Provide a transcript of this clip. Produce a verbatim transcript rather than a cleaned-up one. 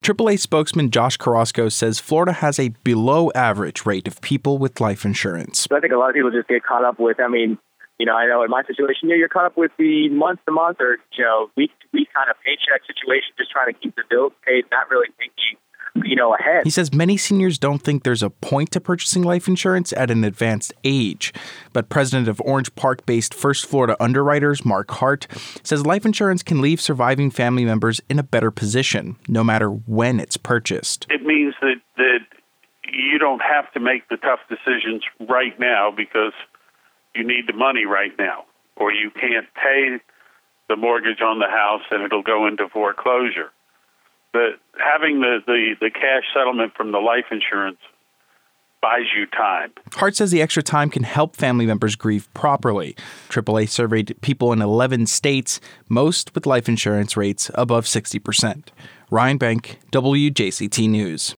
triple A spokesman Josh Carrasco says Florida has a below-average rate of people with life insurance. I think a lot of people just get caught up with, I mean, you know, I know in my situation, you know, you're caught up with the month-to-month or, you know, week-to-week kind of paycheck situation, just trying to keep the bills paid, not really thinking, you know, ahead. He says many seniors don't think there's a point to purchasing life insurance at an advanced age. But president of Orange Park-based First Florida Underwriters, Mark Hart, says life insurance can leave surviving family members in a better position, no matter when it's purchased. It means that, that you don't have to make the tough decisions right now because you need the money right now, or you can't pay the mortgage on the house and it'll go into foreclosure. But having the, the, the cash settlement from the life insurance buys you time. Hart says the extra time can help family members grieve properly. triple A surveyed people in eleven states, most with life insurance rates above sixty percent. Ryan Bank, W J C T News.